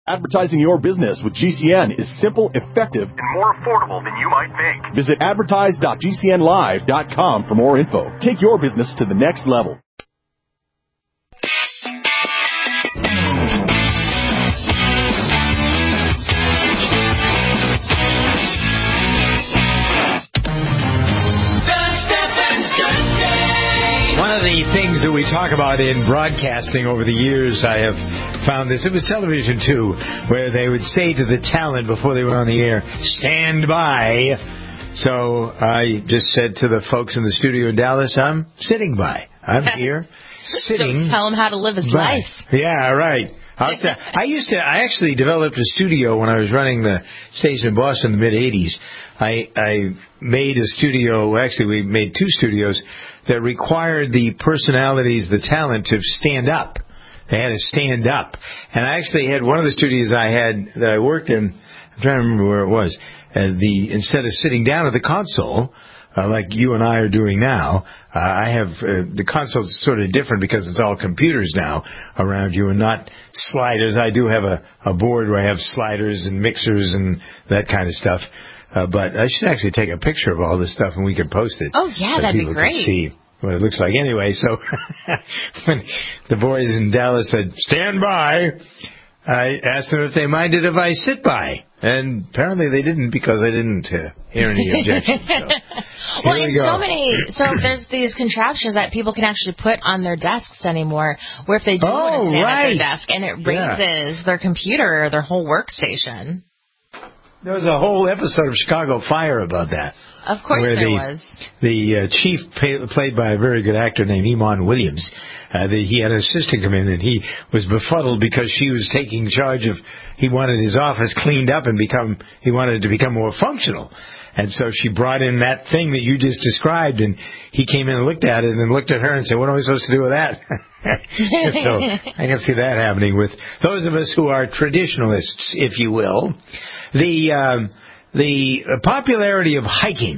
Advertising your business with GCN is simple, effective, and more affordable than you might think. Visit advertise.gcnlive.com for more info. Take your business to the next level. One of the things that we talk about in broadcasting over the years, I have found this. It was television, too, where they would say to the talent before they went on the air, stand by. So I just said to the folks in the studio in Dallas, I'm sitting by. I'm here, sitting. Just tell him how to live his life. Yeah, right. I actually developed a studio when I was running the station in Boston in the mid-'80s. I made a studio, actually we made two studios that required the personalities, the talent to stand up. They had to stand up. And I actually had one of the studios that I worked in, I'm trying to remember where it was, instead of sitting down at the console, like you and I are doing now, I have the console's sort of different because it's all computers now around you and not sliders. I do have a board where I have sliders and mixers and that kind of stuff. But I should actually take a picture of all this stuff and we could post it. Oh, yeah, that'd be great. Can see what it looks like. Anyway, so when the boys in Dallas said, stand by, I asked them if they minded if I sit by. And apparently they didn't because I didn't hear any objections. So, well, and so there's these contraptions that people can actually put on their desks anymore, where if they do want to stand at their desk, and it raises their computer or their whole workstation. There was a whole episode of Chicago Fire about that. Of course there was. The chief, played by a very good actor named Eamon Williams, he had an assistant come in, and he was befuddled because she was taking charge of, he wanted his office cleaned up and he wanted it to become more functional. And so she brought in that thing that you just described, and he came in and looked at it and then looked at her and said, what am I supposed to do with that? So I can see that happening with those of us who are traditionalists, if you will. The popularity of hiking.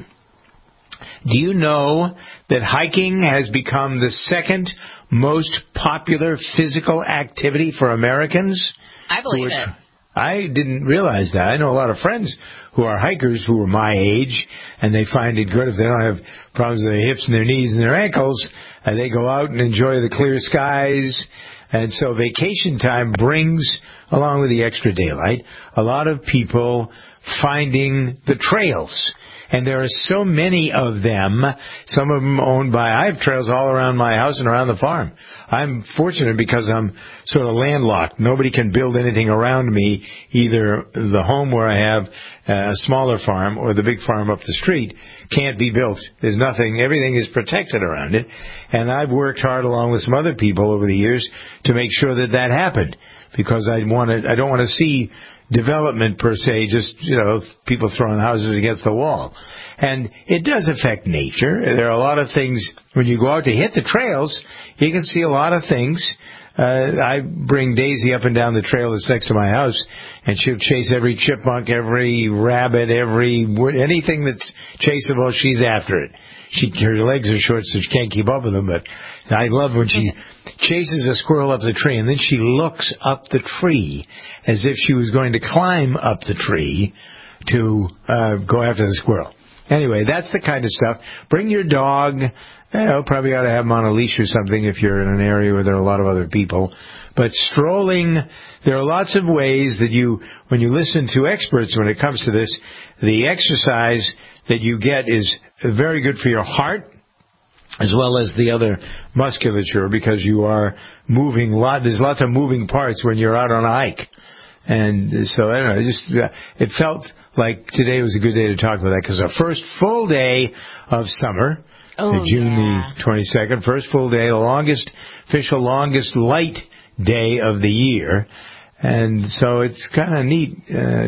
Do you know that hiking has become the second most popular physical activity for Americans? I believe it. I didn't realize that. I know a lot of friends who are hikers who are my age, and they find it good if they don't have problems with their hips and their knees and their ankles, and they go out and enjoy the clear skies. And so vacation time brings, along with the extra daylight, a lot of people finding the trails. And there are so many of them, some of them owned by, I have trails all around my house and around the farm. I'm fortunate because I'm sort of landlocked. Nobody can build anything around me, either the home where I have a smaller farm or the big farm up the street can't be built. There's nothing, everything is protected around it. And I've worked hard along with some other people over the years to make sure that that happened, because I don't want to see development per se, just, people throwing houses against the wall. And it does affect nature. There are a lot of things, when you go out to hit the trails, you can see a lot of things. I bring Daisy up and down the trail that's next to my house, and she'll chase every chipmunk, every rabbit, anything that's chaseable, she's after it. Her legs are short, so she can't keep up with them, but I love when she chases a squirrel up the tree, and then she looks up the tree as if she was going to climb up the tree to go after the squirrel. Anyway, that's the kind of stuff. Bring your dog. Probably ought to have him on a leash or something if you're in an area where there are a lot of other people. But strolling, there are lots of ways that when you listen to experts when it comes to this, the exercise that you get is very good for your heart, as well as the other musculature, because you are moving there's lots of moving parts when you're out on a hike. And so, I don't know, it felt like today was a good day to talk about that, because our first full day of summer, June the 22nd, first full day, the official longest light day of the year. And so it's kind of neat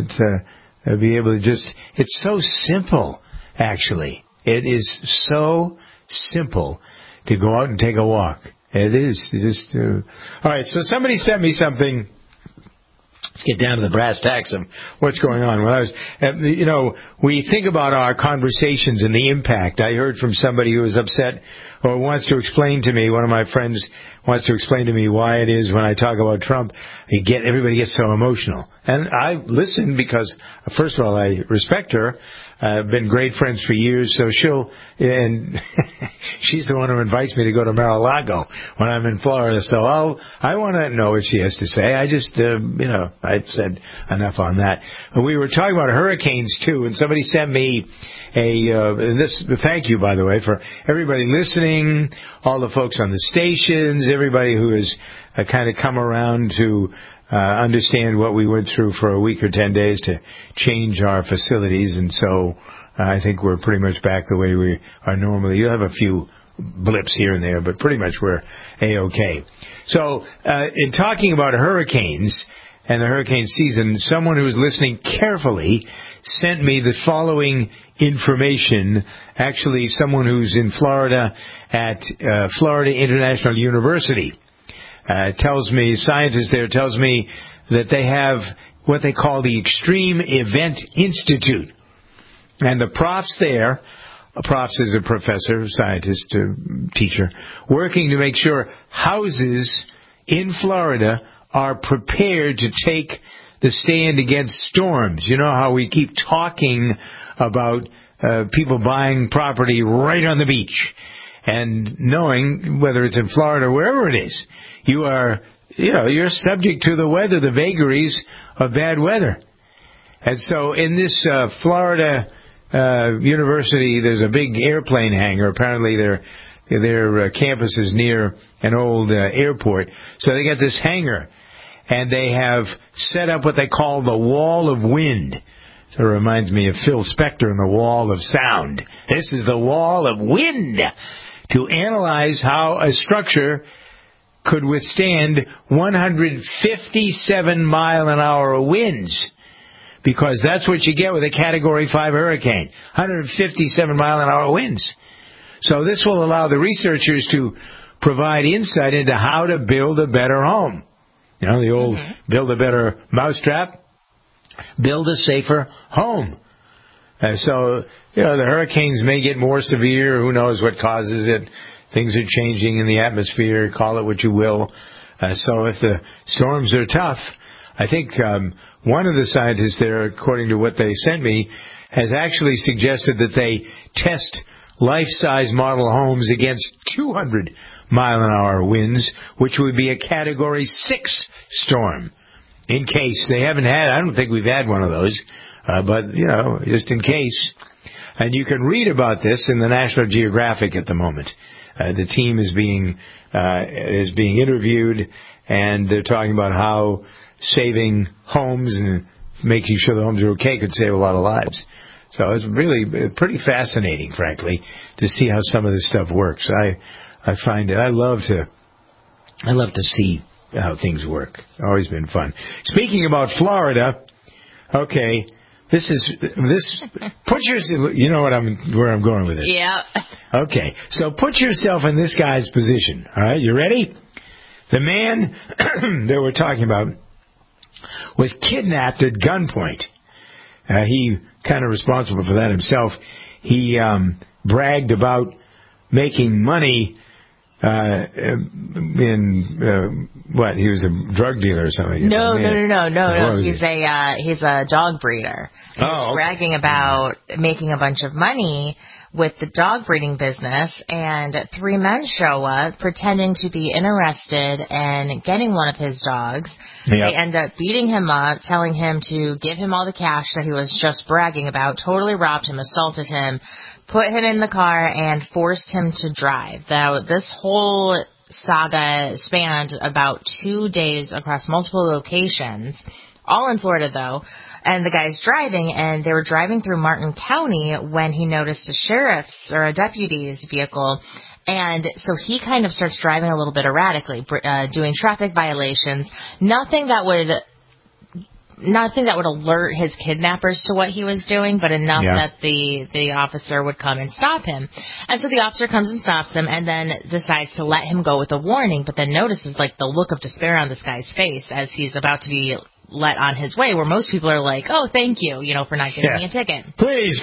to be able to it's so simple, actually. It is so simple to go out and take a walk. It is. All right, so somebody sent me something let's get down to the brass tacks of what's going on. When I was, we think about our conversations and the impact. I heard from somebody who was upset or wants to explain to me, one of my friends wants to explain to me why it is when I talk about Trump, everybody gets so emotional. And I listen because, first of all, I respect her. I've been great friends for years, so she's the one who invites me to go to Mar-a-Lago when I'm in Florida, so I want to know what she has to say. I just, I've said enough on that. We were talking about hurricanes, too, and somebody sent me thank you, by the way, for everybody listening, all the folks on the stations, everybody who has kind of come around to understand what we went through for a week or 10 days to change our facilities, and so I think we're pretty much back the way we are normally. You'll have a few blips here and there, but pretty much we're A-okay. So, in talking about hurricanes and the hurricane season, someone who was listening carefully sent me the following information. Actually, someone who's in Florida at Florida International University. Scientist there tells me that they have what they call the Extreme Event Institute. And the profs there, profs is a professor, scientist, teacher, working to make sure houses in Florida are prepared to take the stand against storms. You know how we keep talking about people buying property right on the beach and knowing whether it's in Florida or wherever it is, you're subject to the weather, the vagaries of bad weather. And so in this Florida university, there's a big airplane hangar. Apparently their campus is near an old airport. So they got this hangar, and they have set up what they call the wall of wind. So it reminds me of Phil Spector and the wall of sound. This is the wall of wind to analyze how a structure could withstand 157-mile-an-hour winds, because that's what you get with a Category 5 hurricane, 157-mile-an-hour winds. So this will allow the researchers to provide insight into how to build a better home. You know, the old build a better mousetrap, build a safer home. So, the hurricanes may get more severe. Who knows what causes it? Things are changing in the atmosphere. Call it what you will. So if the storms are tough, I think one of the scientists there, according to what they sent me, has actually suggested that they test life-size model homes against 200-mile-an-hour winds, which would be a Category 6 storm. In case they haven't had, I don't think we've had one of those, but, just in case. And you can read about this in the National Geographic at the moment. The team is being interviewed, and they're talking about how saving homes and making sure the homes are okay could save a lot of lives. So it's really pretty fascinating, frankly, to see how some of this stuff works. I find it. I love to see how things work. Always been fun. Speaking about Florida, okay. Put yourself, you know where I'm going with this. Yeah. Okay, so put yourself in this guy's position, all right? You ready? The man that we're talking about was kidnapped at gunpoint. He kind of responsible for that himself. He bragged about making money he was a drug dealer or something? No. He's a dog breeder. He was bragging about making a bunch of money with the dog breeding business, and 3 men show up pretending to be interested in getting one of his dogs. Yep. They end up beating him up, telling him to give him all the cash that he was just bragging about, totally robbed him, assaulted him, put him in the car, and forced him to drive. Now, this whole saga spanned about 2 days across multiple locations, all in Florida, though. And the guy's driving, and they were driving through Martin County when he noticed a sheriff's or a deputy's vehicle. And so he kind of starts driving a little bit erratically, doing traffic violations, nothing that would alert his kidnappers to what he was doing, but enough that the officer would come and stop him. And so the officer comes and stops him and then decides to let him go with a warning, but then notices the look of despair on this guy's face as he's about to be let on his way, where most people are like, oh, thank you, for not giving me a ticket. Please.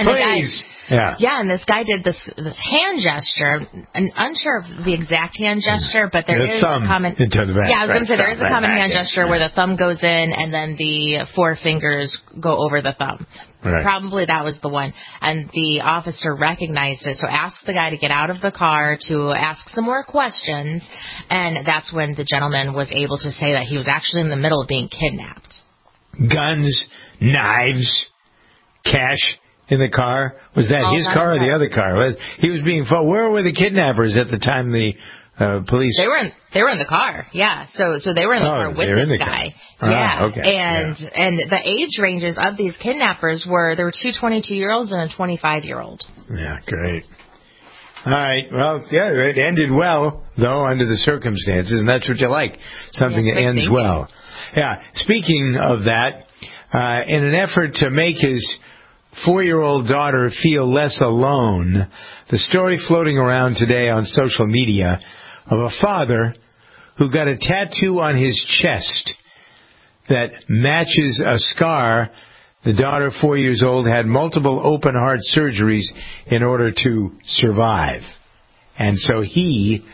And this guy did this hand gesture, and unsure of the exact hand gesture, but there is a common... into the back. Yeah, I was going to say, there is a common hand gesture where the thumb goes in and then the four fingers go over the thumb. Right. Probably that was the one. And the officer recognized it, so asked the guy to get out of the car to ask some more questions, and that's when the gentleman was able to say that he was actually in the middle of being kidnapped. Guns, knives, cash in the car. Was that his car or the other car? He was being followed. Where were the kidnappers at the time the police? They were in the car. Yeah. So they were in the car with this guy. Yeah. Okay. And the age ranges of these kidnappers there were two 22-year-olds and a 25-year-old. Yeah, great. All right. Well, yeah, it ended well, though, under the circumstances, and that's what you like. Something that ends well. Yeah. Speaking of that, in an effort to make his 4-year-old daughter feel less alone, the story floating around today on social media of a father who got a tattoo on his chest that matches a scar. The daughter, 4 years old, had multiple open heart surgeries in order to survive. And so he,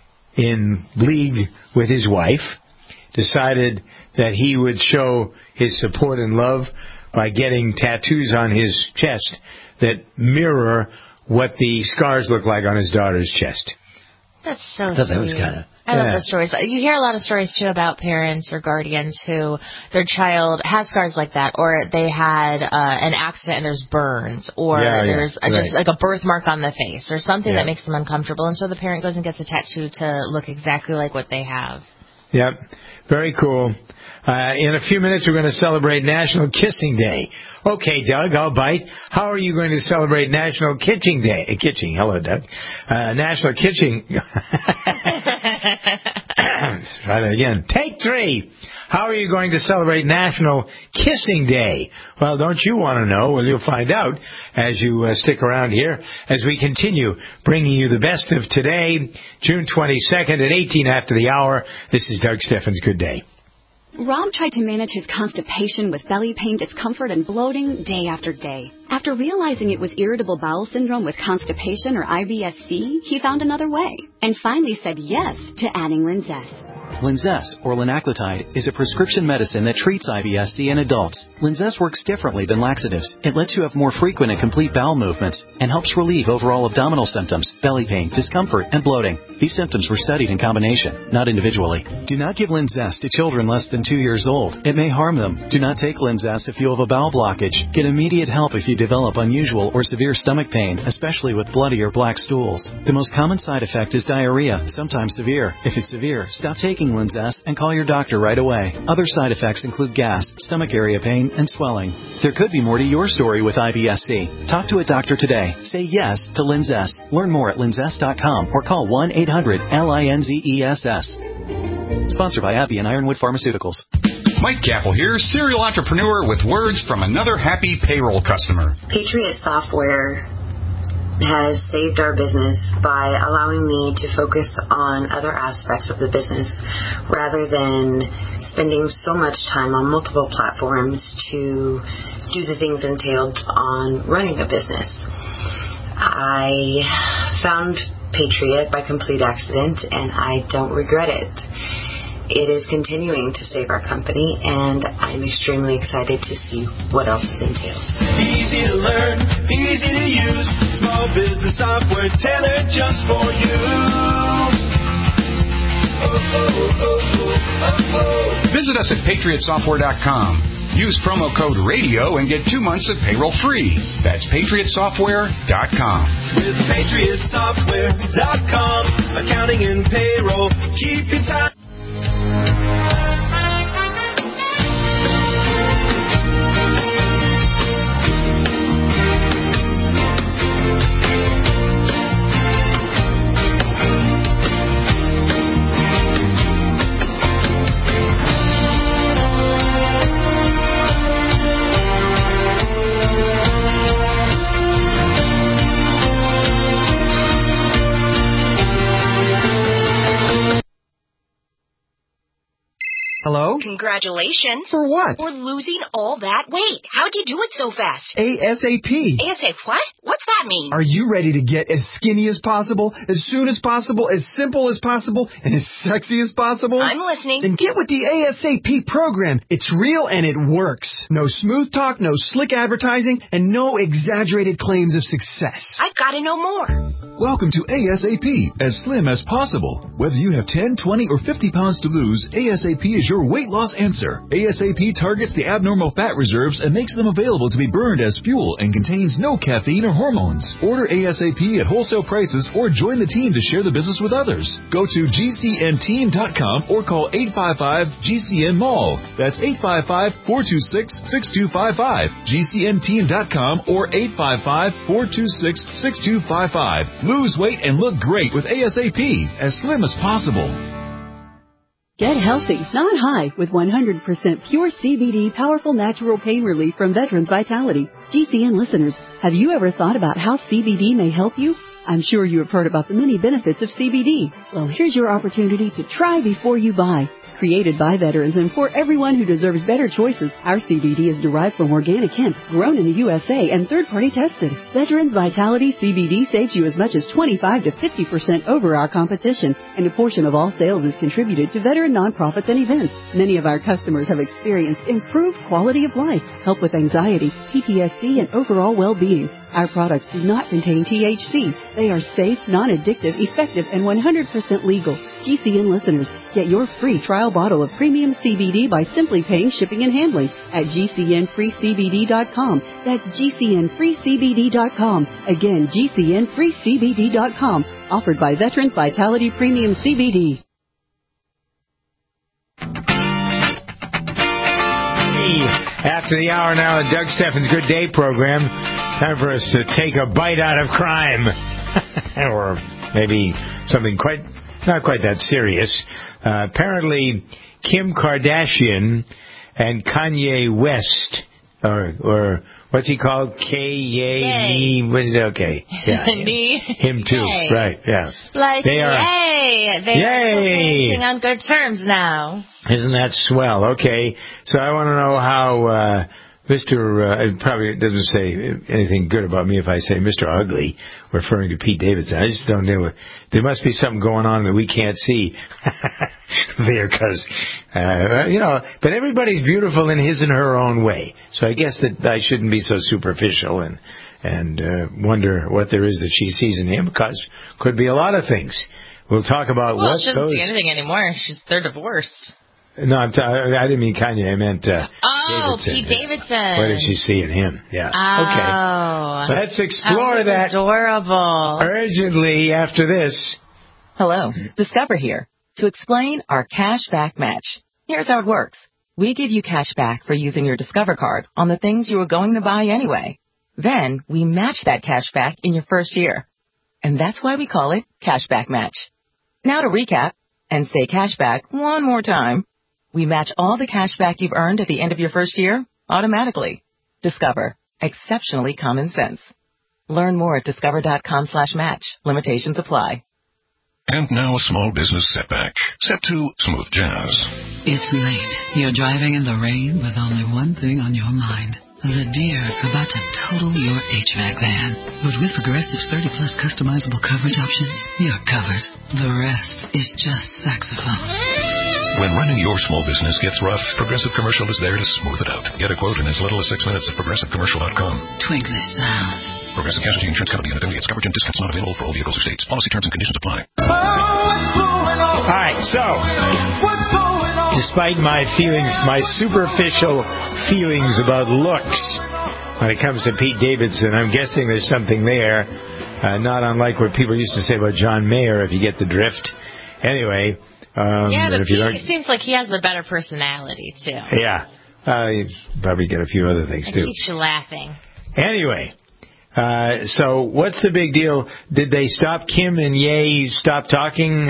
in league with his wife, decided that he would show his support and love by getting tattoos on his chest that mirror what the scars look like on his daughter's chest. That's so sweet. That was I love those stories. You hear a lot of stories, too, about parents or guardians who their child has scars like that, or they had an accident and there's burns, or there's just like a birthmark on the face, or something that makes them uncomfortable, and so the parent goes and gets a tattoo to look exactly like what they have. Yep. Very cool. In a few minutes, we're going to celebrate National Kissing Day. Okay, Doug, I'll bite. How are you going to celebrate National Kitching Day? Kitching. Hello, Doug. National Kitching. Try that again. Take 3. How are you going to celebrate National Kissing Day? Well, don't you want to know? Well, you'll find out as you stick around here as we continue bringing you the best of today, June 22nd at 18 after the hour. This is Doug Steffens. Good day. Rob tried to manage his constipation with belly pain, discomfort, and bloating day after day. After realizing it was irritable bowel syndrome with constipation, or IBS-C, he found another way and finally said yes to adding Linzess. Linzess, or linaclotide, is a prescription medicine that treats IBS-C in adults. Linzess works differently than laxatives. It lets you have more frequent and complete bowel movements and helps relieve overall abdominal symptoms, belly pain, discomfort, and bloating. These symptoms were studied in combination, not individually. Do not give Linzess to children less than 2 years old. It may harm them. Do not take Linzess if you have a bowel blockage. Get immediate help if you develop unusual or severe stomach pain, especially with bloody or black stools. The most common side effect is diarrhea, sometimes severe. If it's severe, stop taking Linzess and call your doctor right away. Other side effects include gas, stomach area pain, and swelling. There could be more to your story with IBS-C. Talk to a doctor today. Say yes to Linzess. Learn more at linzess.com or call 1-800-LINZESS. Sponsored by AbbVie and Ironwood Pharmaceuticals. Mike Capel here, serial entrepreneur with words from another happy payroll customer. Patriot Software has saved our business by allowing me to focus on other aspects of the business rather than spending so much time on multiple platforms to do the things entailed on running a business. I found Patriot by complete accident, and I don't regret it. It is continuing to save our company, and I'm extremely excited to see what else it entails. Easy to learn, easy to use, small business software tailored just for you. Visit us at patriotsoftware.com. Use promo code RADIO and get 2 months of payroll free. That's patriotsoftware.com. With patriotsoftware.com, accounting and payroll, keep your time. Congratulations. For what? For losing all that weight. How'd you do it so fast? ASAP. ASAP what? What's that mean? Are you ready to get as skinny as possible, as soon as possible, as simple as possible, and as sexy as possible? I'm listening. Then get with the ASAP program. It's real and it works. No smooth talk, no slick advertising, and no exaggerated claims of success. I've got to know more. Welcome to ASAP, as slim as possible. Whether you have 10, 20, or 50 pounds to lose, ASAP is your weight loss answer. ASAP targets the abnormal fat reserves and makes them available to be burned as fuel and contains no caffeine or hormones. Order ASAP at wholesale prices or join the team to share the business with others. Go to GCNteam.com or call 855-GCN-MALL. That's 855-426-6255. GCNteam.com or 855-426-6255. Lose weight and look great with ASAP, as slim as possible. Get healthy, not high, with 100% pure CBD powerful natural pain relief from Veterans Vitality. GCN listeners, have you ever thought about how CBD may help you? I'm sure you have heard about the many benefits of CBD. Well, here's your opportunity to try before you buy. Created by veterans and for everyone who deserves better choices, our CBD is derived from organic hemp, grown in the USA and third-party tested. Veterans Vitality CBD saves you as much as 25 to 50% over our competition, and a portion of all sales is contributed to veteran nonprofits and events. Many of our customers have experienced improved quality of life, help with anxiety, PTSD, and overall well-being. Our products do not contain THC. They are safe, non-addictive, effective, and 100% legal. GCN listeners, get your free trial bottle of premium CBD by simply paying shipping and handling at GCNFreeCBD.com. That's GCNFreeCBD.com. Again, GCNFreeCBD.com. Offered by Veterans Vitality Premium CBD. After the hour now, the Doug Steffens Good Day program. Time for us to take a bite out of crime. Or maybe something not quite that serious. Apparently, Kim Kardashian and Kanye West, or what's he called? K-Y-E. Okay. Yeah. Him too. Yay. Right, yeah. Like, they are on good terms now. Isn't that swell? Okay. So I want to know how it probably doesn't say anything good about me if I say Mr. Ugly, referring to Pete Davidson. I just don't know. There must be something going on that we can't see there, because, but everybody's beautiful in his and her own way. So I guess that I shouldn't be so superficial and wonder what there is that she sees in him, because could be a lot of things. We'll talk about what she doesn't see anything anymore. They're divorced. No, I didn't mean Kanye. I meant Davidson. Pete Davidson. What did she see in him? Yeah. Oh. Okay. Let's explore that adorable. Urgently after this. Hello, Discover here to explain our cash back match. Here's how it works. We give you cash back for using your Discover card on the things you were going to buy anyway. Then we match that cash back in your first year. And that's why we call it Cash Back Match. Now to recap and say cash back one more time. We match all the cash back you've earned at the end of your first year automatically. Discover. Exceptionally common sense. Learn more at discover.com/match. Limitations apply. And now a small business setback. Set to smooth jazz. It's late. You're driving in the rain with only one thing on your mind. The deer about to total your HVAC van. But with Progressive's 30-plus customizable coverage options, you're covered. The rest is just saxophone. When running your small business gets rough, Progressive Commercial is there to smooth it out. Get a quote in as little as 6 minutes at ProgressiveCommercial.com. Twinkly sound. Progressive Casualty Insurance Company and affiliates. Coverage and discounts not available for all vehicles or states. Policy terms and conditions apply. All right, so despite my superficial feelings about looks when it comes to Pete Davidson, I'm guessing there's something there, not unlike what people used to say about John Mayer, if you get the drift. Anyway. But Pete seems like he has a better personality, too. Yeah. You probably get a few other things, too. It keeps you laughing. Anyway, so what's the big deal? Did they stop Kim and Ye stop talking?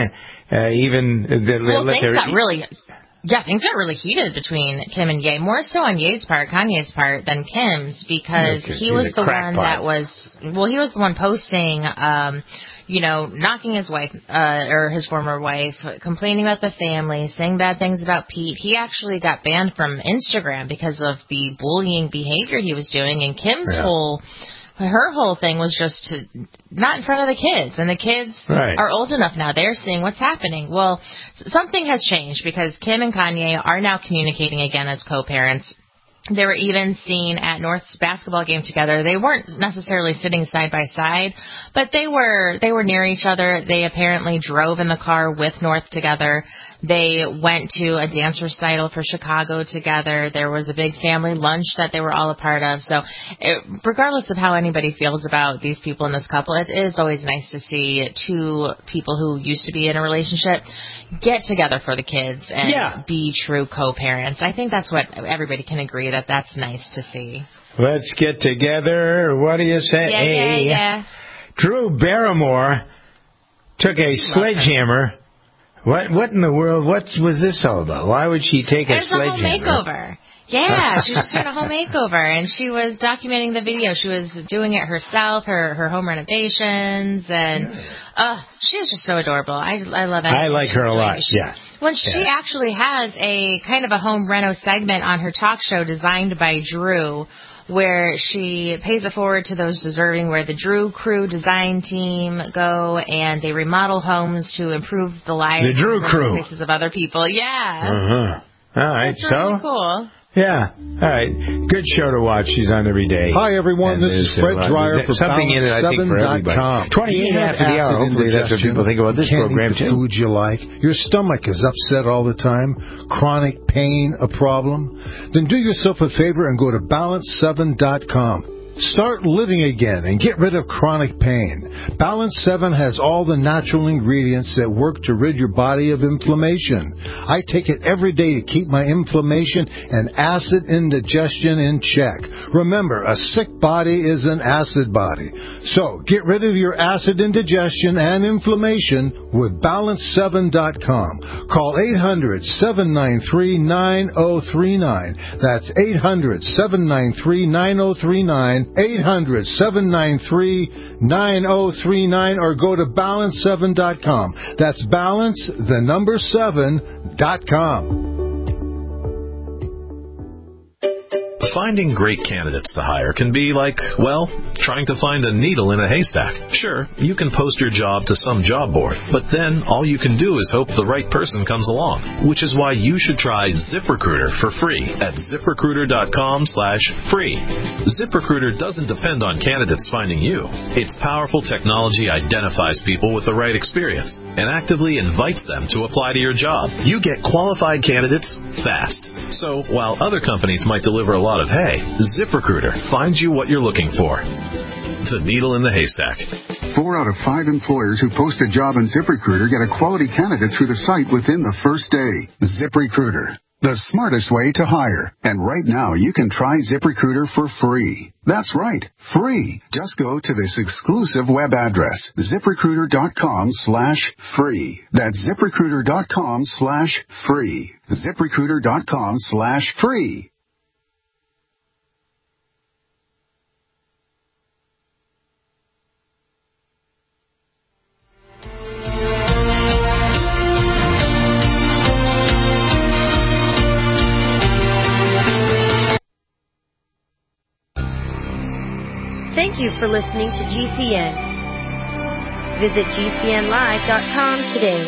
Things got really heated between Kim and Ye, more so on Ye's part, Kanye's part, than Kim's, because he was the one posting, knocking his wife, or his former wife, complaining about the family, saying bad things about Pete. He actually got banned from Instagram because of the bullying behavior he was doing. And Kim's her whole thing was just to not in front of the kids. And the kids are old enough now. They're seeing what's happening. Well, something has changed because Kim and Kanye are now communicating again as co-parents. They were even seen at North's basketball game together. They weren't necessarily sitting side by side, but they were near each other. They apparently drove in the car with North together. They went to a dance recital for Chicago together. There was a big family lunch that they were all a part of. So regardless of how anybody feels about these people in this couple, it's always nice to see two people who used to be in a relationship get together for the kids and be true co-parents. I think that's what everybody can agree that's nice to see. Let's get together. What do you say? Yeah. Drew Barrymore took a sledgehammer. What in the world? What was this all about? Why would she take a sledgehammer? It was a home makeover. Yeah, she was just doing a home makeover, and she was documenting the video. She was doing it herself, her home renovations, and she is just so adorable. I love it. I like her a lot, she actually has a kind of a home reno segment on her talk show designed by Drew, where she pays it forward to those deserving, where the Drew Crew design team go and they remodel homes to improve the lives the Drew Crew. Places of other people. Yeah. All right, that's really cool. Yeah. All right. Good show to watch. She's on every day. Hi, everyone. This is Fred Dreyer for Balance7.com. 28 after the hour. Hopefully that's what people think about this program, too. Food you like. Your stomach is upset all the time. Chronic pain a problem? Then do yourself a favor and go to Balance7.com. Start living again and get rid of chronic pain. Balance 7 has all the natural ingredients that work to rid your body of inflammation. I take it every day to keep my inflammation and acid indigestion in check. Remember, a sick body is an acid body. So, get rid of your acid indigestion and inflammation with Balance7.com. Call 800-793-9039. That's 800-793-9039. 800-793-9039 or go to Balance7.com. That's Balance7.com. Finding great candidates to hire can be like, well, trying to find a needle in a haystack. Sure, you can post your job to some job board, but then all you can do is hope the right person comes along, which is why you should try ZipRecruiter for free at ZipRecruiter.com/free. ZipRecruiter doesn't depend on candidates finding you. Its powerful technology identifies people with the right experience and actively invites them to apply to your job. You get qualified candidates fast. So while other companies might deliver a lot of hay, ZipRecruiter finds you what you're looking for. The needle in the haystack. 4 out of 5 employers who post a job in ZipRecruiter get a quality candidate through the site within the first day. ZipRecruiter, the smartest way to hire. And right now, you can try ZipRecruiter for free. That's right, free. Just go to this exclusive web address, ZipRecruiter.com/free. That's ZipRecruiter.com/free. ZipRecruiter.com/free. Thank you for listening to GCN. Visit GCNlive.com today.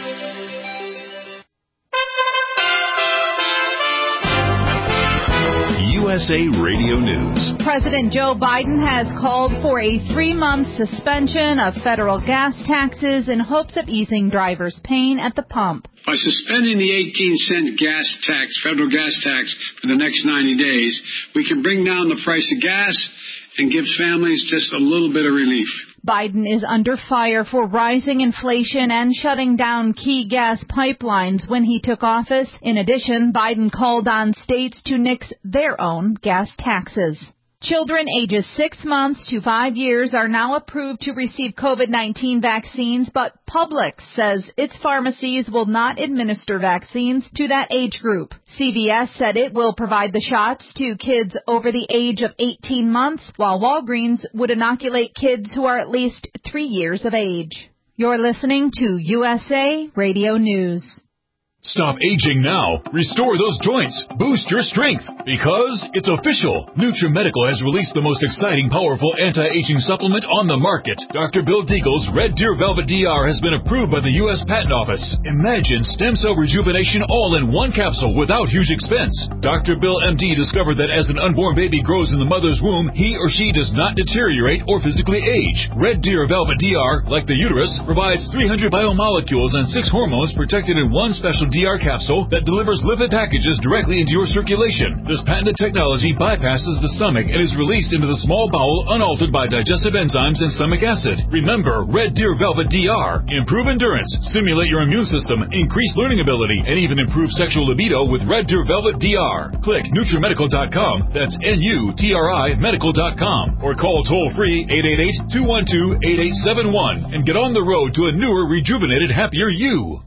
USA Radio News. President Joe Biden has called for a 3-month suspension of federal gas taxes in hopes of easing drivers' pain at the pump. By suspending the 18-cent gas tax, federal gas tax, for the next 90 days, we can bring down the price of gas and give families just a little bit of relief. Biden is under fire for rising inflation and shutting down key gas pipelines when he took office. In addition, Biden called on states to nix their own gas taxes. Children ages 6 months to 5 years are now approved to receive COVID-19 vaccines, but Publix says its pharmacies will not administer vaccines to that age group. CVS said it will provide the shots to kids over the age of 18 months, while Walgreens would inoculate kids who are at least 3 years of age. You're listening to USA Radio News. Stop aging now. Restore those joints. Boost your strength. Because it's official. NutriMedical has released the most exciting, powerful anti-aging supplement on the market. Dr. Bill Deagle's Red Deer Velvet DR has been approved by the U.S. Patent Office. Imagine stem cell rejuvenation all in one capsule without huge expense. Dr. Bill MD discovered that as an unborn baby grows in the mother's womb, he or she does not deteriorate or physically age. Red Deer Velvet DR, like the uterus, provides 300 biomolecules and 6 hormones protected in one special DR capsule that delivers lipid packages directly into your circulation. This patented technology bypasses the stomach and is released into the small bowel unaltered by digestive enzymes and stomach acid. Remember, Red Deer Velvet DR. Improve endurance, stimulate your immune system, increase learning ability, and even improve sexual libido with Red Deer Velvet DR. Click NutriMedical.com, that's NUTRI Medical.com, or call toll-free 888-212-8871 and get on the road to a newer, rejuvenated, happier you.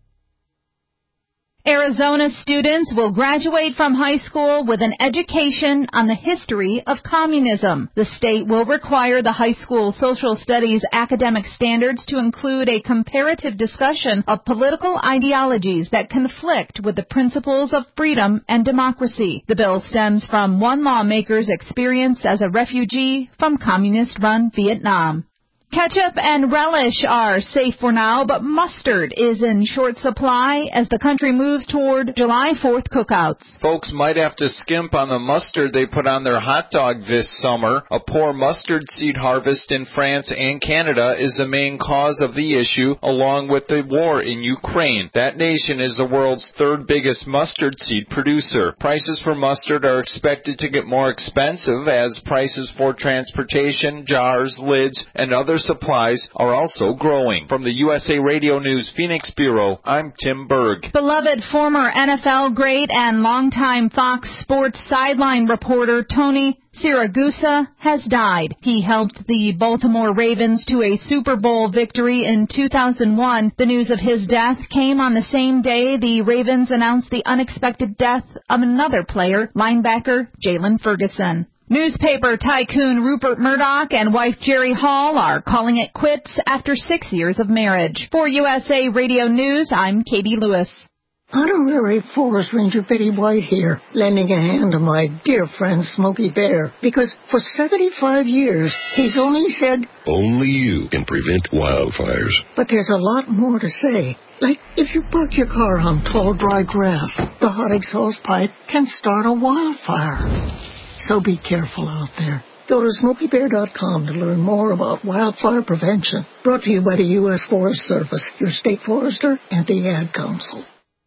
Arizona students will graduate from high school with an education on the history of communism. The state will require the high school social studies academic standards to include a comparative discussion of political ideologies that conflict with the principles of freedom and democracy. The bill stems from one lawmaker's experience as a refugee from communist-run Vietnam. Ketchup and relish are safe for now, but mustard is in short supply as the country moves toward July 4th cookouts. Folks might have to skimp on the mustard they put on their hot dog this summer. A poor mustard seed harvest in France and Canada is the main cause of the issue, along with the war in Ukraine. That nation is the world's third biggest mustard seed producer. Prices for mustard are expected to get more expensive as prices for transportation, jars, lids, and other supplies are also growing. From the USA Radio News Phoenix Bureau, I'm Tim Berg. Beloved former NFL great and longtime Fox Sports sideline reporter Tony Siragusa has died. He helped the Baltimore Ravens to a Super Bowl victory in 2001. The news of his death came on the same day the Ravens announced the unexpected death of another player, linebacker Jalen Ferguson. Newspaper tycoon Rupert Murdoch and wife Jerry Hall are calling it quits after 6 years of marriage. For USA Radio News, I'm Katie Lewis. Honorary Forest Ranger Betty White here, lending a hand to my dear friend Smokey Bear, because for 75 years, he's only said, only you can prevent wildfires. But there's a lot more to say. Like, if you park your car on tall, dry grass, the hot exhaust pipe can start a wildfire. So be careful out there. Go to SmokeyBear.com to learn more about wildfire prevention. Brought to you by the U.S. Forest Service, your state forester, and the Ad Council.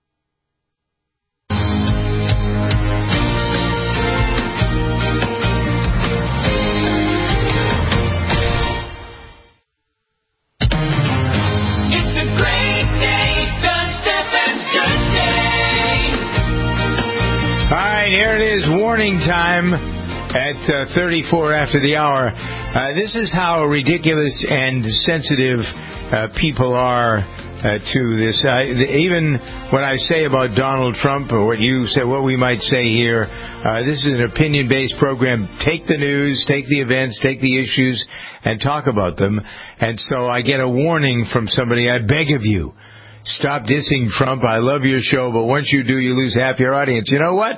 It's a great day, Doug Stephan's good day. All right, here it is, warning time at 34 after the hour. This is how ridiculous and sensitive people are to this. Even what I say about Donald Trump or what you say, what we might say here, this is an opinion-based program. Take the news, take the events, take the issues, and talk about them. And so I get a warning from somebody. I beg of you, stop dissing Trump. I love your show, but once you do, you lose half your audience. You know what?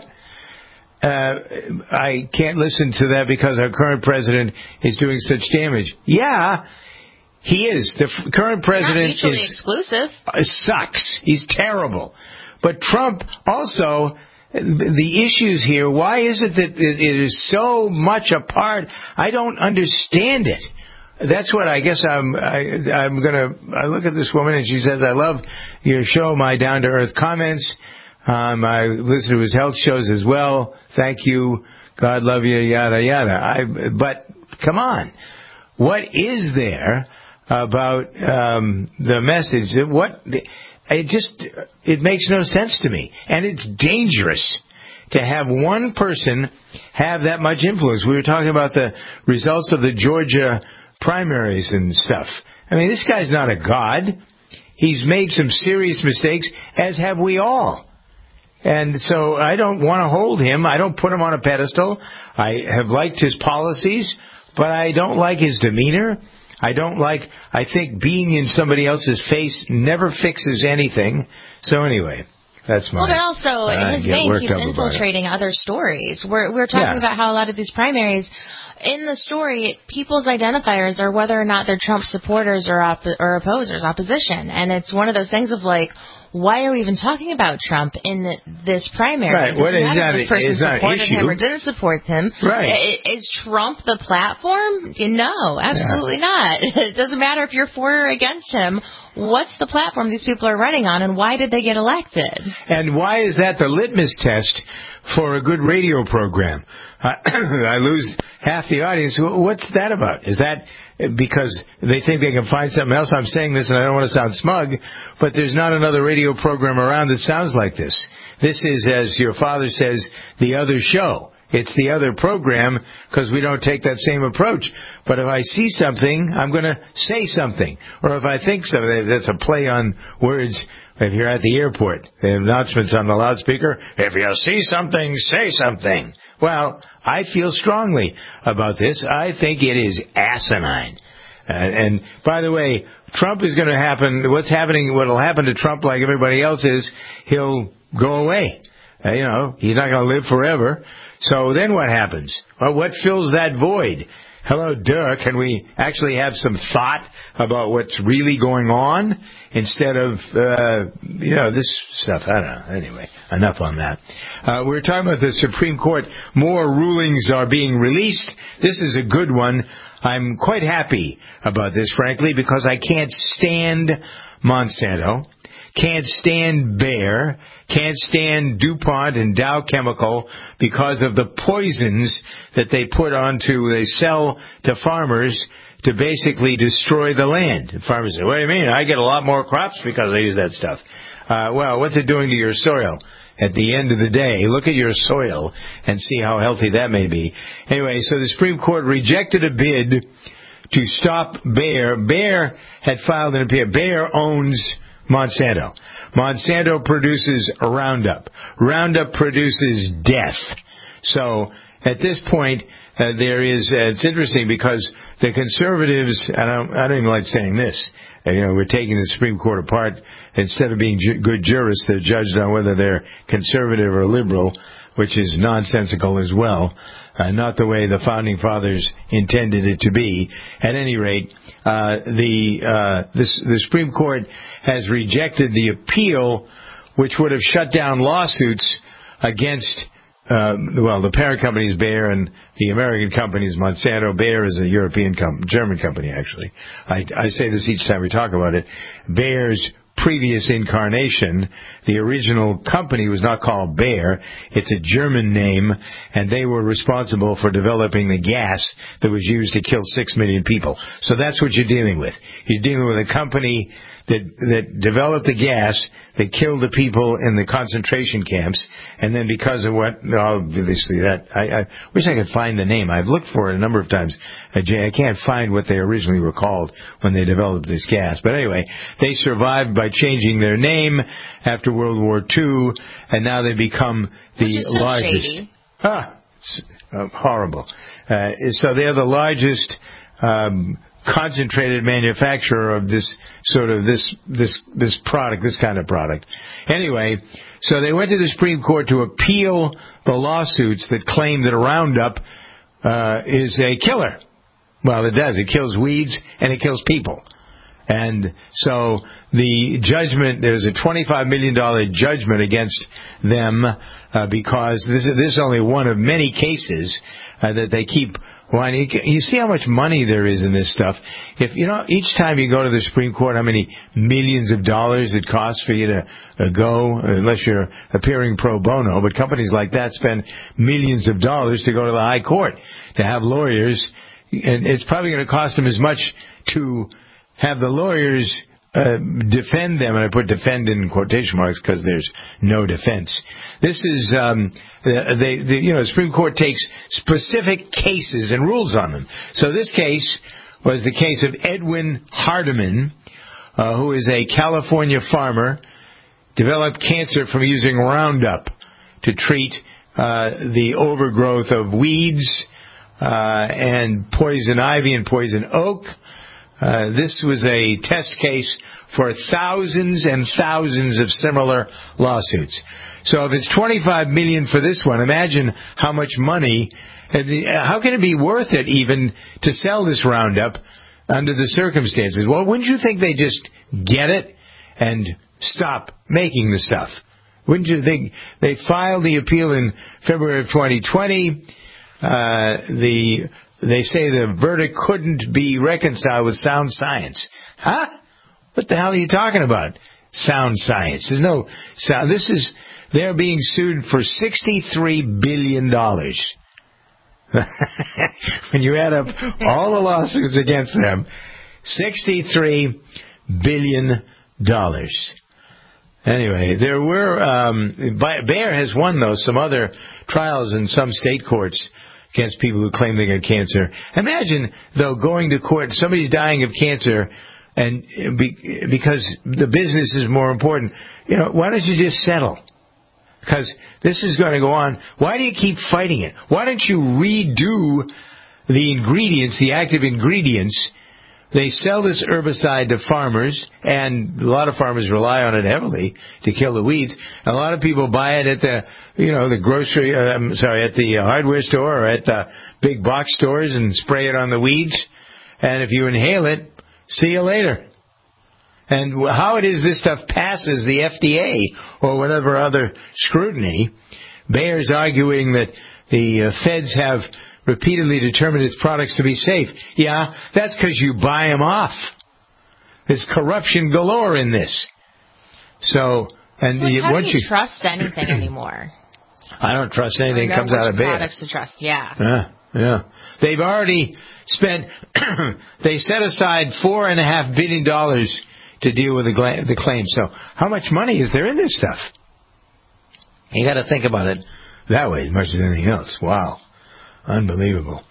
I can't listen to that because our current president is doing such damage. Yeah, he is. The current president not mutually exclusive. Sucks. He's terrible. But Trump also, the issues here, why is it that it is so much apart? I don't understand it. That's what I guess I look at this woman and she says, I love your show, my down-to-earth comments. I listen to his health shows as well. Thank you. God love you, yada, yada. But come on. What is there about the message? It makes no sense to me. And it's dangerous. to have one person have that much influence. We were talking about the results of the Georgia primaries and stuff. I mean, this guy's not a god. He's made some serious mistakes, as have we all. And so I don't want to hold him. I don't put him on a pedestal. I have liked his policies, but I don't like his demeanor. I think being in somebody else's face never fixes anything. So anyway, that's my... Well, but also, his name keeps infiltrating other stories. We're talking about how a lot of these primaries... In the story, people's identifiers are whether or not they're Trump supporters or opposers, opposition. And it's one of those things of like, why are we even talking about Trump in this primary? Right. What is that? If this person supported him or didn't support him. Right. Is Trump the platform? No, absolutely not. It doesn't matter if you're for or against him. What's the platform these people are running on, and why did they get elected? And why is that the litmus test for a good radio program? I lose half the audience. What's that about? Is that because they think they can find something else? I'm saying this, and I don't want to sound smug, but there's not another radio program around that sounds like this. This is, as your father says, the other show. It's the other program because we don't take that same approach. But if I see something, I'm going to say something. Or if I think something, that's a play on words. If you're at the airport, the announcements on the loudspeaker, if you see something, say something. Well, I feel strongly about this. I think it is asinine. And by the way, Trump is going to happen. What's happening, what will happen to Trump like everybody else is he'll go away. He's not going to live forever. So then what happens? Well, what fills that void? Hello, Dirk. Can we actually have some thought about what's really going on instead of, this stuff? I don't know. Anyway, enough on that. We're talking about the Supreme Court. More rulings are being released. This is a good one. I'm quite happy about this, frankly, because I can't stand Monsanto, can't stand Bayer, can't stand DuPont and Dow Chemical because of the poisons that they sell to farmers to basically destroy the land. And farmers say, what do you mean? I get a lot more crops because I use that stuff. Well, what's it doing to your soil? At the end of the day, look at your soil and see how healthy that may be. Anyway, so the Supreme Court rejected a bid to stop Bayer. Bayer had filed an appeal. Bayer owns Monsanto. Monsanto produces Roundup. Roundup produces death. So at this point, it's interesting because the conservatives, I don't even like saying this, we're taking the Supreme Court apart. Instead of being good jurists, they're judged on whether they're conservative or liberal, which is nonsensical as well. Not the way the Founding Fathers intended it to be. At any rate, the Supreme Court has rejected the appeal, which would have shut down lawsuits against the parent company is Bayer and the American company is Monsanto. Bayer is a German company, actually. I say this each time we talk about it. Bayer's previous incarnation, the original company was not called Bayer. It's a German name, and they were responsible for developing the gas that was used to kill 6 million people. So that's what you're dealing with. You're dealing with a company that developed the gas that killed the people in the concentration camps, and then because of obviously I wish I could find the name. I've looked for it a number of times. I can't find what they originally were called when they developed this gas. But anyway, they survived by changing their name after World War II, and now they become the largest. Shady. It's horrible. So they're the largest concentrated manufacturer of this product, this kind of product. Anyway, so they went to the Supreme Court to appeal the lawsuits that claim that Roundup is a killer. Well, it does. It kills weeds and it kills people. And so the judgment, there's a $25 million judgment against them because this is only one of many cases that they keep. You see how much money there is in this stuff. If each time you go to the Supreme Court, how many millions of dollars it costs for you to go, unless you're appearing pro bono. But companies like that spend millions of dollars to go to the high court to have lawyers, and it's probably going to cost them as much to have the lawyers defend them, and I put defend in quotation marks because there's no defense. This is, the Supreme Court takes specific cases and rules on them. So this case was the case of Edwin Hardiman, who is a California farmer, developed cancer from using Roundup to treat the overgrowth of weeds and poison ivy and poison oak. This was a test case for thousands and thousands of similar lawsuits. So if it's $25 million for this one, imagine how much money. How can it be worth it even to sell this Roundup under the circumstances? Well, wouldn't you think they just get it and stop making the stuff? Wouldn't you think? They filed the appeal in February of 2020. They say the verdict couldn't be reconciled with sound science. Huh? What the hell are you talking about? Sound science. There's no sound. They're being sued for $63 billion. When you add up all the lawsuits against them, $63 billion. Anyway, there were, Bayer has won, though, some other trials in some state courts against people who claim they got cancer. Imagine, though, going to court, somebody's dying of cancer, and because the business is more important, why don't you just settle? Because this is going to go on. Why do you keep fighting it? Why don't you redo the ingredients, the active ingredients? They sell this herbicide to farmers, and a lot of farmers rely on it heavily to kill the weeds. A lot of people buy it at the hardware store or at the big box stores and spray it on the weeds. And if you inhale it, see you later. And how it is this stuff passes the FDA or whatever other scrutiny, Bayer's arguing that the feds have repeatedly determined its products to be safe. Yeah, that's because you buy them off. There's corruption galore in this. So how do you trust anything anymore? I don't trust anything that comes out of Bayer. Products to trust, yeah. Yeah. They've already spent. They set aside $4.5 billion to deal with the claim. So how much money is there in this stuff? You got to think about it that way as much as anything else. Wow. Unbelievable.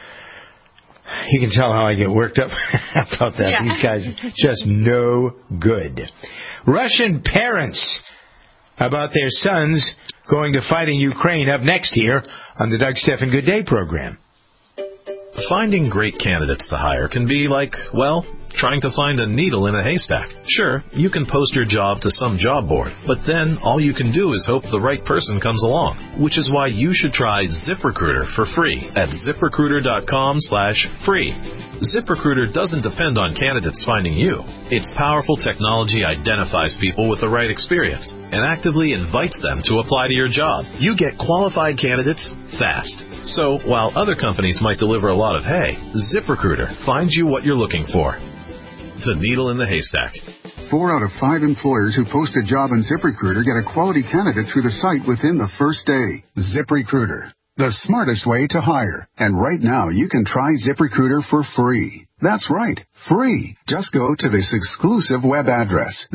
You can tell how I get worked up about that. Yeah. These guys are just no good. Russian parents about their sons going to fight in Ukraine up next here on the Doug Stephan Good Day program. Finding great candidates to hire can be like, trying to find a needle in a haystack. Sure, you can post your job to some job board, but then all you can do is hope the right person comes along, which is why you should try ZipRecruiter for free at ZipRecruiter.com/free. ZipRecruiter doesn't depend on candidates finding you. Its powerful technology identifies people with the right experience and actively invites them to apply to your job. You get qualified candidates fast. So, while other companies might deliver a lot of hay, ZipRecruiter finds you what you're looking for. The needle in the haystack. 4 out of 5 employers who post a job on ZipRecruiter get a quality candidate through the site within the first day. ZipRecruiter, the smartest way to hire. And right now, you can try ZipRecruiter for free. That's right, free. Just go to this exclusive web address,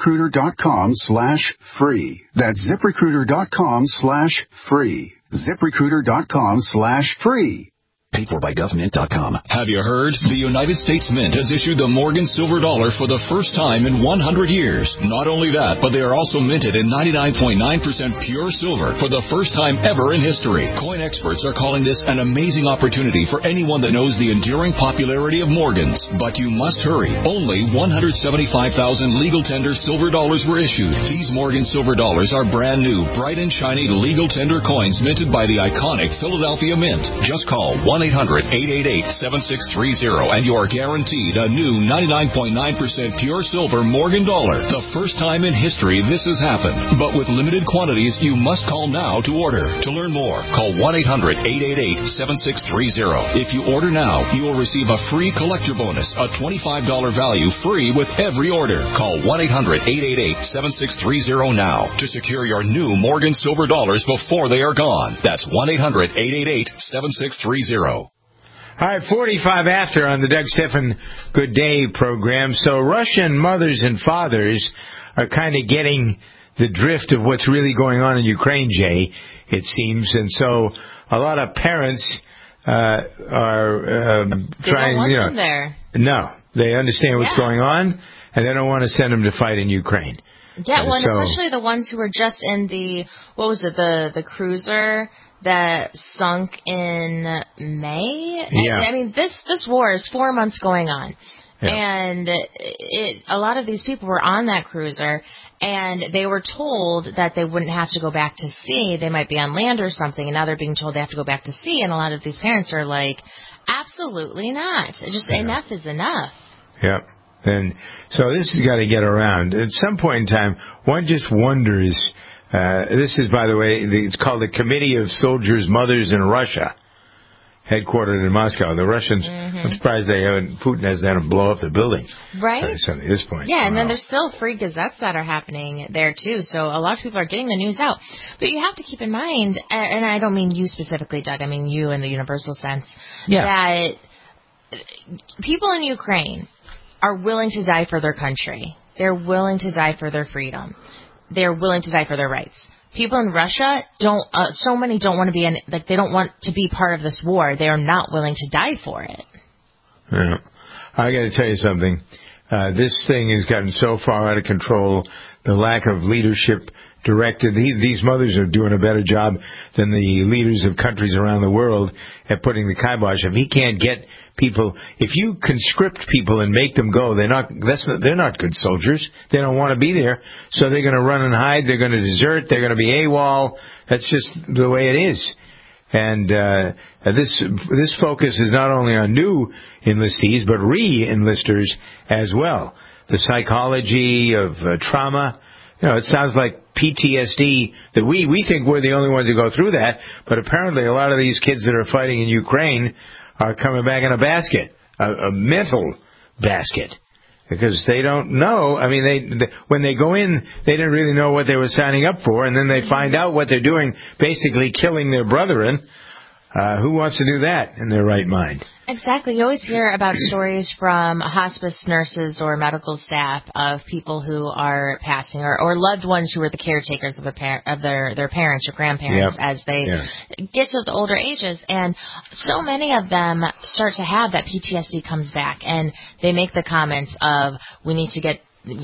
ZipRecruiter.com/free. That's ZipRecruiter.com/free. ZipRecruiter.com/free. Paid for by government.com. Have you heard? The United States Mint has issued the Morgan Silver Dollar for the first time in 100 years. Not only that, but they are also minted in 99.9% pure silver for the first time ever in history. Coin experts are calling this an amazing opportunity for anyone that knows the enduring popularity of Morgans. But you must hurry. Only 175,000 legal tender silver dollars were issued. These Morgan Silver Dollars are brand new, bright and shiny legal tender coins minted by the iconic Philadelphia Mint. Just call 1-800-888-7630 and you're guaranteed a new 99.9% pure silver Morgan dollar. The first time in history this has happened. But with limited quantities, you must call now to order. To learn more, call 1-800-888-7630. If you order now, you will receive a free collector bonus, a $25 value free with every order. Call 1-800-888-7630 now to secure your new Morgan Silver Dollars before they are gone. That's 1-800-888-7630. All right, 45 after on the Doug Stephan Good Day program. So Russian mothers and fathers are kind of getting the drift of what's really going on in Ukraine, Jay, it seems. And so a lot of parents are trying, don't want them there. No, they understand what's going on, and they don't want to send them to fight in Ukraine. Yeah, well, especially the ones who were just in the, what was it, the cruiser that sunk in May? Yeah. I mean, this war is 4 months going on. Yeah. And a lot of these people were on that cruiser, and they were told that they wouldn't have to go back to sea. They might be on land or something, and now they're being told they have to go back to sea. And a lot of these parents are like, absolutely not. Just enough is enough. Yep. And so this has got to get around. At some point in time, one just wonders, this is, by the way, it's called the Committee of Soldiers' Mothers in Russia, headquartered in Moscow. The Russians, I'm surprised Putin hasn't had them blow up the building. Right. At this point. Yeah, and then there's still free gazettes that are happening there, too. So a lot of people are getting the news out. But you have to keep in mind, and I don't mean you specifically, Doug, I mean you in the universal sense, that people in Ukraine are willing to die for their country. They're willing to die for their freedom. They're willing to die for their rights. People in Russia so many don't want to be they don't want to be part of this war. They are not willing to die for it. Yeah. I got to tell you something. This thing has gotten so far out of control. The lack of leadership directed. These mothers are doing a better job than the leaders of countries around the world at putting the kibosh. If he can't get people, if you conscript people and make them go, they're not good soldiers. They don't want to be there, so they're going to run and hide. They're going to desert. They're going to be AWOL. That's just the way it is. And this focus is not only on new enlistees, but re-enlisters as well. The psychology of trauma. It sounds like PTSD that we think we're the only ones who go through that, but apparently a lot of these kids that are fighting in Ukraine are coming back in a basket, a mental basket, because they don't know. I mean, when they go in, they didn't really know what they were signing up for, and then they find out what they're doing, basically killing their brethren. Who wants to do that in their right mind? Exactly. You always hear about stories from hospice nurses or medical staff of people who are passing, or loved ones who are the caretakers of their parents or grandparents as they get to the older ages. And so many of them start to have that PTSD comes back, and they make the comments of, we need to get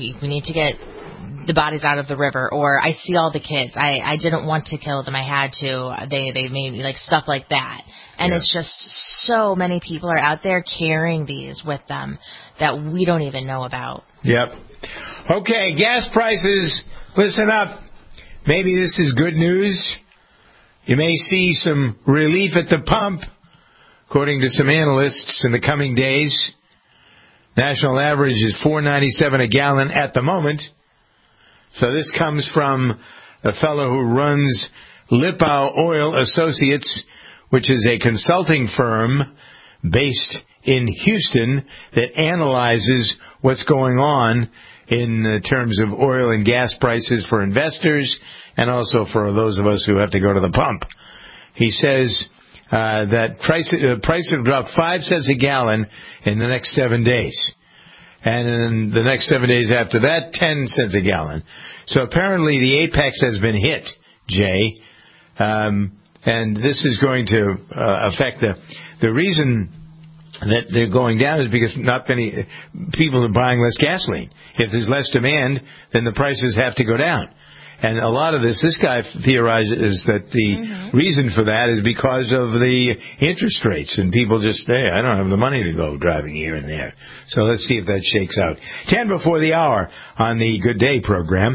the bodies out of the river, or I see all the kids. I didn't want to kill them. I had to. They made me, like, stuff like that. And it's just so many people are out there carrying these with them that we don't even know about. Yep. Okay, gas prices, listen up. Maybe this is good news. You may see some relief at the pump, according to some analysts, in the coming days. National average is $4.97 a gallon at the moment. So this comes from a fellow who runs Lipau Oil Associates, which is a consulting firm based in Houston that analyzes what's going on in terms of oil and gas prices for investors and also for those of us who have to go to the pump. He says that price will drop 5 cents a gallon in the next 7 days. And in the next 7 days after that, 10 cents a gallon. So apparently the apex has been hit, Jay. And this is going to affect the reason that they're going down is because not many people are buying less gasoline. If there's less demand, then the prices have to go down. And a lot of this guy theorizes that the reason for that is because of the interest rates. And people just say, I don't have the money to go driving here and there. So let's see if that shakes out. 10 before the hour on the Good Day program.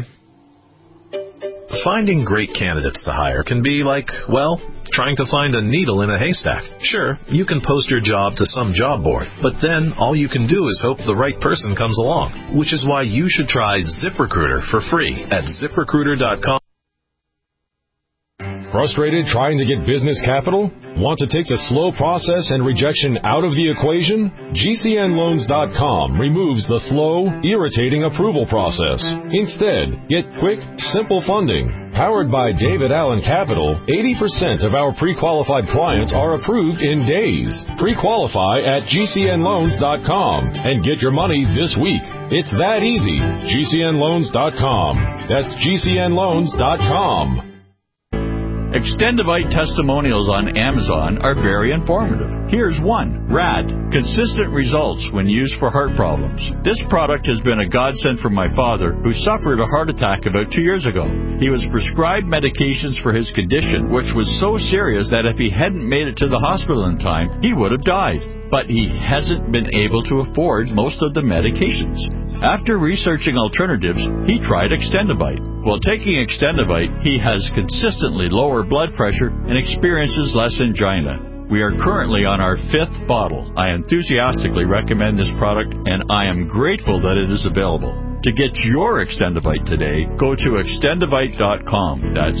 Finding great candidates to hire can be like, well, trying to find a needle in a haystack. Sure, you can post your job to some job board, but then all you can do is hope the right person comes along, which is why you should try ZipRecruiter for free at ZipRecruiter.com. Frustrated trying to get business capital? Want to take the slow process and rejection out of the equation? GCNLoans.com removes the slow, irritating approval process. Instead, get quick, simple funding. Powered by David Allen Capital, 80% of our pre-qualified clients are approved in days. Pre-qualify at GCNLoans.com and get your money this week. It's that easy. GCNLoans.com. That's GCNLoans.com. Extendivite testimonials on Amazon are very informative. Here's one. RAD. Consistent results when used for heart problems. This product has been a godsend for my father, who suffered a heart attack about 2 years ago. He was prescribed medications for his condition, which was so serious that if he hadn't made it to the hospital in time, he would have died. But he hasn't been able to afford most of the medications. After researching alternatives, he tried Extendivite. While taking Extendivite, he has consistently lower blood pressure and experiences less angina. We are currently on our 5th bottle. I enthusiastically recommend this product, and I am grateful that it is available. To get your Extendivite today, go to Extendivite.com. That's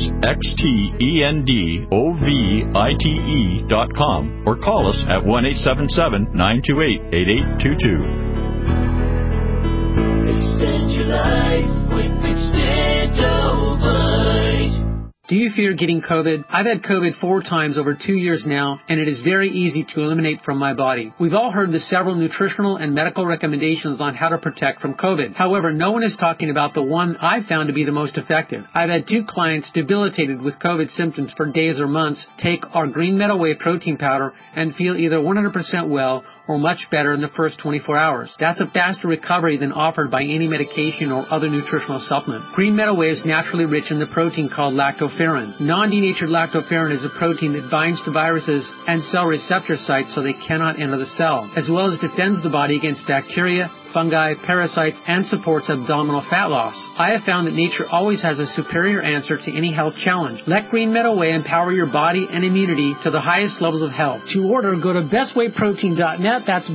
XTENDOVITE.com, or call us at 1-877-928-8822. Extend your life with Extendovite. Do you fear getting COVID? I've had COVID 4 times over 2 years now, and it is very easy to eliminate from my body. We've all heard the several nutritional and medical recommendations on how to protect from COVID. However, no one is talking about the one I've found to be the most effective. I've had 2 clients debilitated with COVID symptoms for days or months take our Green Meadow Whey protein powder and feel either 100% well or much better in the first 24 hours. That's a faster recovery than offered by any medication or other nutritional supplement. Green Meadow Whey is naturally rich in the protein called lactoferrin. Non-denatured lactoferrin is a protein that binds to viruses and cell receptor sites so they cannot enter the cell, as well as defends the body against bacteria, fungi, parasites, and supports abdominal fat loss. I have found that nature always has a superior answer to any health challenge. Let Green Meadow Whey empower your body and immunity to the highest levels of health. To order, go to bestwayprotein.net. That's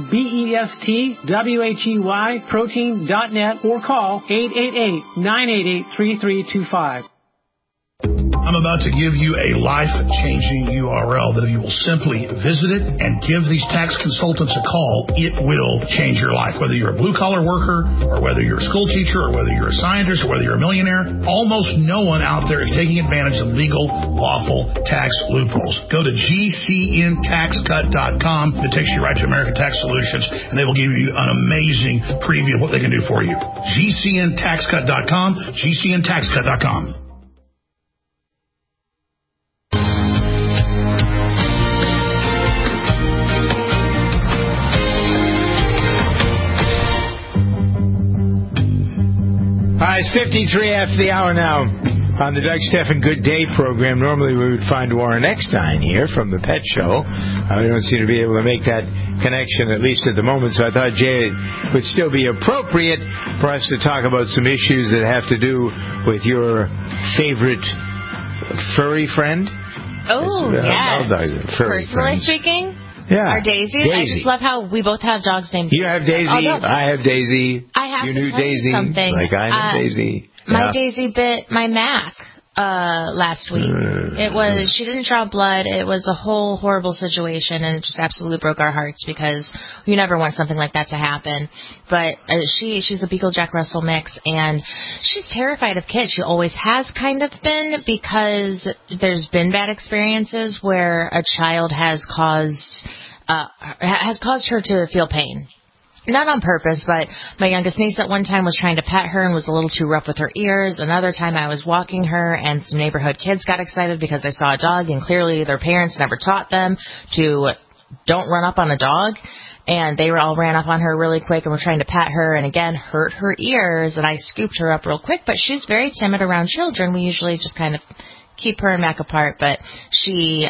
BESTWHEY protein.net, or call 888-988-3325. I'm about to give you a life-changing URL that if you will simply visit it and give these tax consultants a call, it will change your life. Whether you're a blue-collar worker, or whether you're a school teacher, or whether you're a scientist, or whether you're a millionaire, almost no one out there is taking advantage of legal, lawful tax loopholes. Go to GCNTaxCut.com. It takes you right to American Tax Solutions, and they will give you an amazing preview of what they can do for you. GCNTaxCut.com, GCNTaxCut.com. It's 53 after the hour now on the Doug Stephan Good Day program. Normally we would find Warren Eckstein here from the Pet Show. We don't seem to be able to make that connection, at least at the moment, so I thought, Jay, it would still be appropriate for us to talk about some issues that have to do with your favorite furry friend. Oh, yes. Personally speaking? Yeah. Our Daisy. I just love how we both have dogs named You have Daisy. I have Daisy. I have you to knew tell Daisy. You something. Like I have Daisy. My Daisy bit my Mac last week. She didn't draw blood. It was a whole horrible situation, and it just absolutely broke our hearts because you never want something like that to happen. But she's a Beagle Jack Russell mix, and she's terrified of kids. She always has kind of been, because there's been bad experiences where a child has caused her to feel pain. Not on purpose, but my youngest niece at one time was trying to pet her and was a little too rough with her ears. Another time I was walking her and some neighborhood kids got excited because they saw a dog, and clearly their parents never taught them to don't run up on a dog. And they all ran up on her really quick and were trying to pet her and, again, hurt her ears. And I scooped her up real quick, but she's very timid around children. We usually just kind of keep her and Mac apart, but she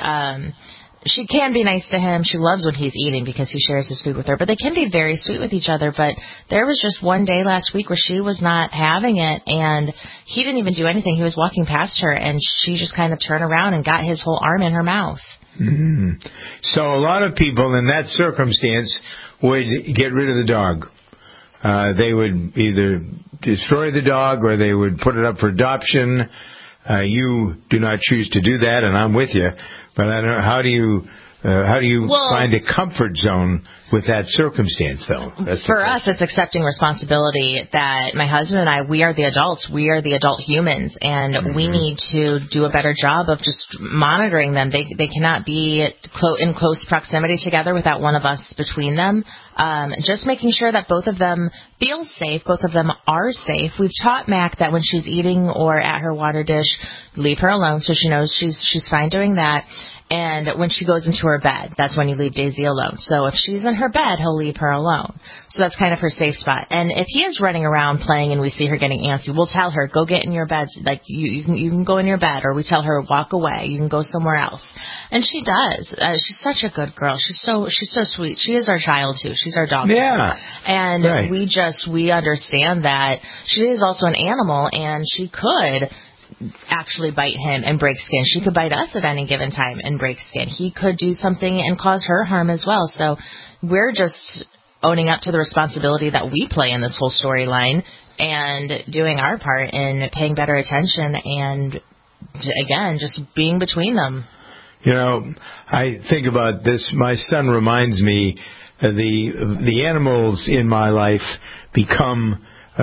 can be nice to him. She loves when he's eating because he shares his food with her. But they can be very sweet with each other. But there was just one day last week where she was not having it, and he didn't even do anything. He was walking past her, and she just kind of turned around and got his whole arm in her mouth. Mm-hmm. So a lot of people in that circumstance would get rid of the dog. They would either destroy the dog or they would put it up for adoption. you do not choose to do that, and I'm with you. But I don't know, how do you find a comfort zone with that circumstance, though? For us, it's accepting responsibility that my husband and I, we are the adults. We are the adult humans, and we need to do a better job of just monitoring them. They cannot be in close proximity together without one of us between them. Just making sure that both of them feel safe, both of them are safe. We've taught Mac that when she's eating or at her water dish, leave her alone so she knows she's fine doing that. And when she goes into her bed, that's when you leave Daisy alone. So if she's in her bed, he'll leave her alone. So that's kind of her safe spot. And if he is running around playing and we see her getting antsy, we'll tell her, go get in your bed. Like, you can go in your bed. Or we tell her, walk away. You can go somewhere else. And she does. She's such a good girl. She's so sweet. She is our child, too. She's our dog. Yeah. And right. we understand that she is also an animal, and she could actually bite him and break skin. She could bite us at any given time and break skin. He could do something and cause her harm as well. So we're just owning up to the responsibility that we play in this whole storyline and doing our part in paying better attention and, again, just being between them. You know, I think about this. My son reminds me the animals in my life become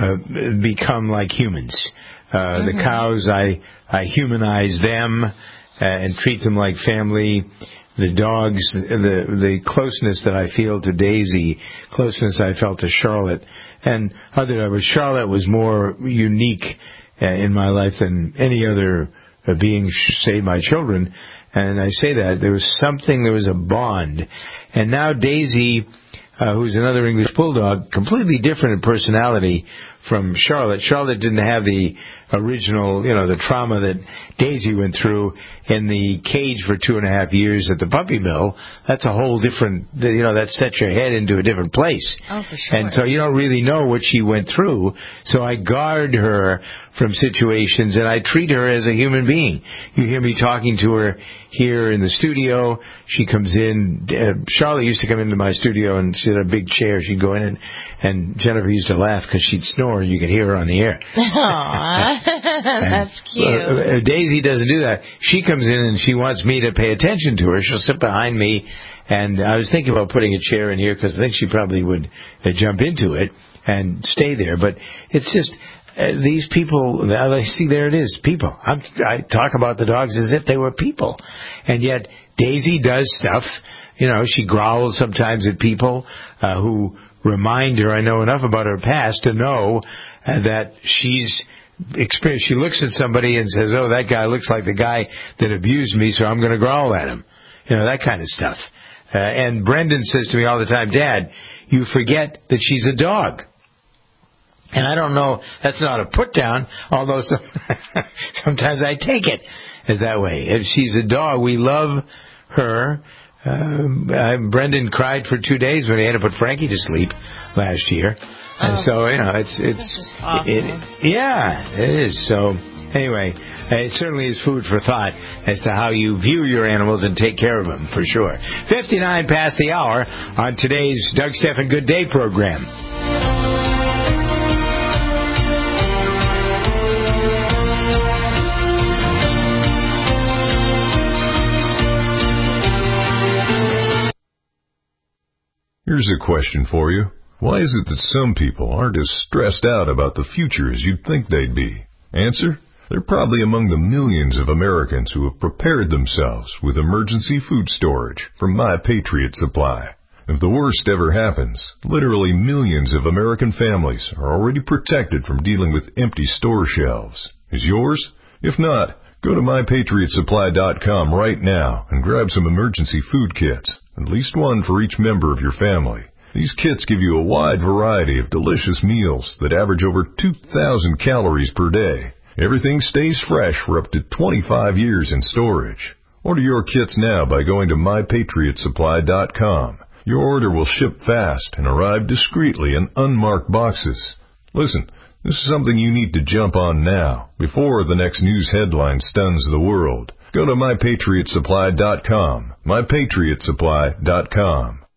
like humans. The cows, I humanize them and treat them like family. The dogs, the closeness that I feel to Daisy, closeness I felt to Charlotte, and Charlotte was more unique in my life than any other being, say, my children. And I say that there was a bond. And now Daisy, who's another English bulldog, completely different in personality from Charlotte. Charlotte didn't have the original, the trauma that Daisy went through in the cage for 2.5 years at the puppy mill. That's a whole different, that sets your head into a different place. Oh, for sure. And so you don't really know what she went through. So I guard her from situations, and I treat her as a human being. You hear me talking to her here in the studio. She comes in. Charlotte used to come into my studio and sit in a big chair. She'd go in, and Jennifer used to laugh because she'd snore and you could hear her on the air. Aww. That's cute. Daisy doesn't do that. She comes in and she wants me to pay attention to her. She'll sit behind me, and I was thinking about putting a chair in here because I think she probably would jump into it and stay there. But it's just these people. See, there it is, people. I talk about the dogs as if they were people, and yet Daisy does stuff. She growls sometimes at people who remind her. I know enough about her past to know that she's experienced. She looks at somebody and says, "Oh, that guy looks like the guy that abused me, so I'm going to growl at him." That kind of stuff. And Brendan says to me all the time, "Dad, you forget that she's a dog." And I don't know, that's not a put down, although sometimes I take it as that way. If she's a dog, we love her. Brendan cried for 2 days when he had to put Frankie to sleep last year. And so, it's just awful. It is. So, anyway, it certainly is food for thought as to how you view your animals and take care of them, for sure. 59 past the hour on today's Doug Stephan Good Day program. Here's a question for you. Why is it that some people aren't as stressed out about the future as you'd think they'd be? Answer: they're probably among the millions of Americans who have prepared themselves with emergency food storage from My Patriot Supply. If the worst ever happens, literally millions of American families are already protected from dealing with empty store shelves. Is yours? If not, go to MyPatriotSupply.com right now and grab some emergency food kits, at least one for each member of your family. These kits give you a wide variety of delicious meals that average over 2,000 calories per day. Everything stays fresh for up to 25 years in storage. Order your kits now by going to MyPatriotSupply.com. Your order will ship fast and arrive discreetly in unmarked boxes. Listen, this is something you need to jump on now, before the next news headline stuns the world. Go to MyPatriotSupply.com. MyPatriotSupply.com.